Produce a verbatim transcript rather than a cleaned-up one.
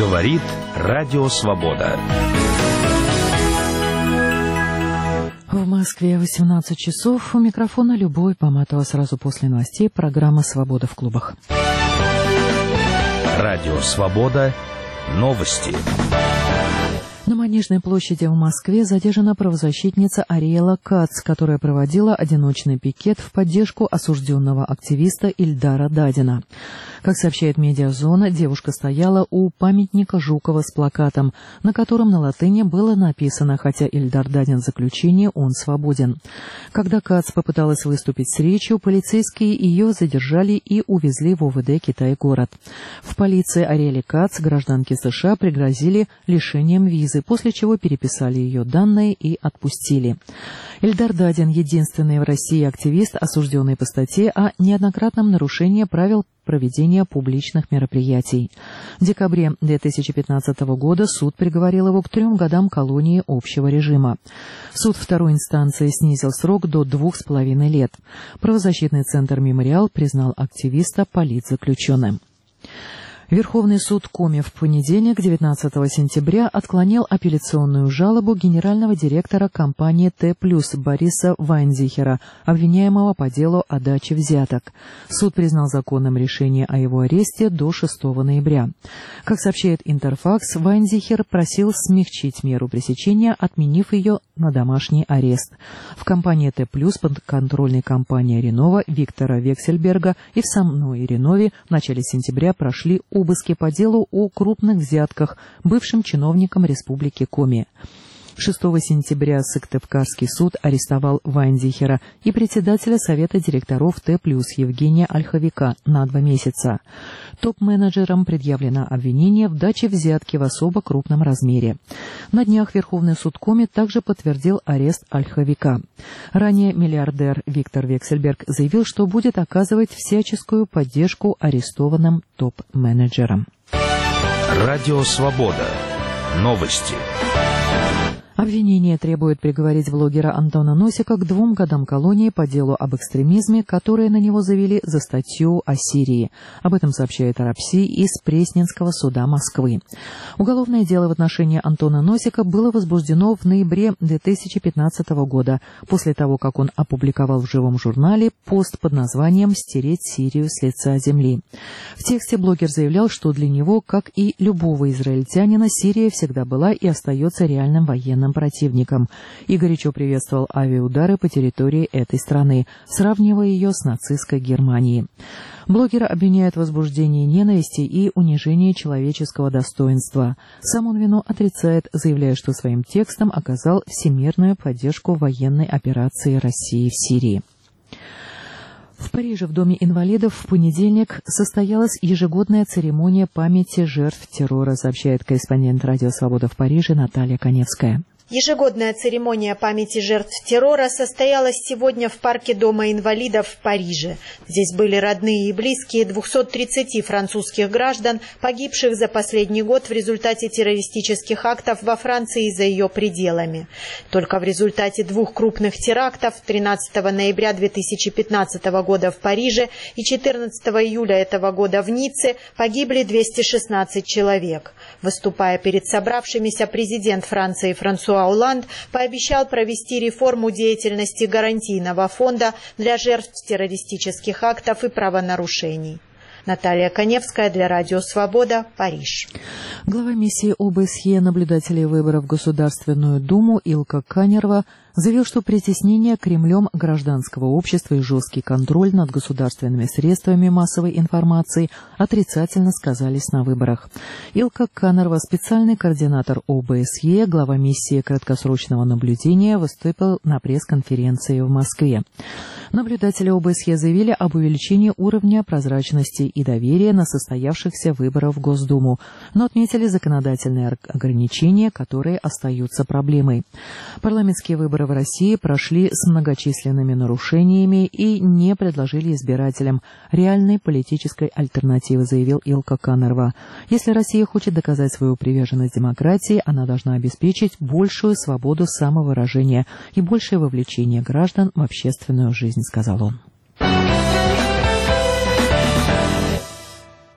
Говорит Радио Свобода. В Москве восемнадцать часов. У микрофона Любовь Поматова. Сразу после новостей программа «Свобода в клубах». Радио Свобода. Новости. На Манежной площади в Москве задержана правозащитница Ариэла Кац, которая проводила одиночный пикет в поддержку осужденного активиста Ильдара Дадина. Как сообщает «Медиазона», девушка стояла у памятника Жукова с плакатом, на котором на латыни было написано: «Хотя Ильдар Дадин в заключении, он свободен». Когда Кац попыталась выступить с речью, полицейские ее задержали и увезли в ОВД Китай-город. В полиции Ариэле Кац, гражданке США, пригрозили лишением визы, после чего переписали ее данные и отпустили. Ильдар Дадин — единственный в России активист, осужденный по статье о неоднократном нарушении правил проведения публичных мероприятий. В декабре две тысячи пятнадцатого года суд приговорил его к трем годам колонии общего режима. Суд второй инстанции снизил срок до двух с половиной лет. Правозащитный центр «Мемориал» признал активиста политзаключенным. Верховный суд Коми в понедельник, девятнадцатого сентября, отклонил апелляционную жалобу генерального директора компании Т+, Бориса Вайнзихера, обвиняемого по делу о даче взяток. Суд признал законным решение о его аресте до шестого ноября. Как сообщает Интерфакс, Вайнзихер просил смягчить меру пресечения, отменив ее на домашний арест. В компании Т+, подконтрольной компании Ренова Виктора Вексельберга и в самой Ренове в начале сентября прошли обыски по делу о крупных взятках бывшим чиновникам Республики Коми. шестого сентября Сыктывкарский суд арестовал Вайнзихера и председателя Совета директоров Т+, Евгения Ольховика, на два месяца. Топ-менеджерам предъявлено обвинение в даче взятки в особо крупном размере. На днях Верховный суд Коми также подтвердил арест Ольховика. Ранее миллиардер Виктор Вексельберг заявил, что будет оказывать всяческую поддержку арестованным топ-менеджерам. Радио Свобода. Новости. Обвинение требует приговорить блогера Антона Носика к двум годам колонии по делу об экстремизме, которые на него завели за статью о Сирии. Об этом сообщает Арабси из Пресненского суда Москвы. Уголовное дело в отношении Антона Носика было возбуждено в ноябре две тысячи пятнадцатого года, после того, как он опубликовал в живом журнале пост под названием «Стереть Сирию с лица земли». В тексте блогер заявлял, что для него, как и любого израильтянина, Сирия всегда была и остается реальным военным противником, и горячо приветствовал авиаудары по территории этой страны, сравнивая ее с нацистской Германией. Блогера обвиняют в возбуждении ненависти и унижении человеческого достоинства. Сам он вину отрицает, заявляя, что своим текстом оказал всемирную поддержку военной операции России в Сирии. В Париже в Доме инвалидов в понедельник состоялась ежегодная церемония памяти жертв террора, сообщает корреспондент Радио Свобода в Париже Наталья Коневская. Ежегодная церемония памяти жертв террора состоялась сегодня в парке Дома инвалидов в Париже. Здесь были родные и близкие двухсот тридцати французских граждан, погибших за последний год в результате террористических актов во Франции и за ее пределами. Только в результате двух крупных терактов тринадцатого ноября две тысячи пятнадцатого года в Париже и четырнадцатого июля этого года в Ницце погибли двести шестнадцать человек. Выступая перед собравшимися, президент Франции Франсуа Олланд пообещал провести реформу деятельности гарантийного фонда для жертв террористических актов и правонарушений. Наталья Коневская для Радио Свобода, Париж. Глава миссии ОБСЕ наблюдателей выборов в Государственную Думу Илка Канерва заявил, что притеснение Кремлем гражданского общества и жесткий контроль над государственными средствами массовой информации отрицательно сказались на выборах. Илка Канерва, специальный координатор ОБСЕ, глава миссии краткосрочного наблюдения, выступил на пресс-конференции в Москве. Наблюдатели ОБСЕ заявили об увеличении уровня прозрачности и доверия на состоявшихся выборах в Госдуму, но отметили законодательные ограничения, которые остаются проблемой. Парламентские выборы в России прошли с многочисленными нарушениями и не предложили избирателям реальной политической альтернативы, заявил Илка Канерва. Если Россия хочет доказать свою приверженность демократии, она должна обеспечить большую свободу самовыражения и большее вовлечение граждан в общественную жизнь, сказал он.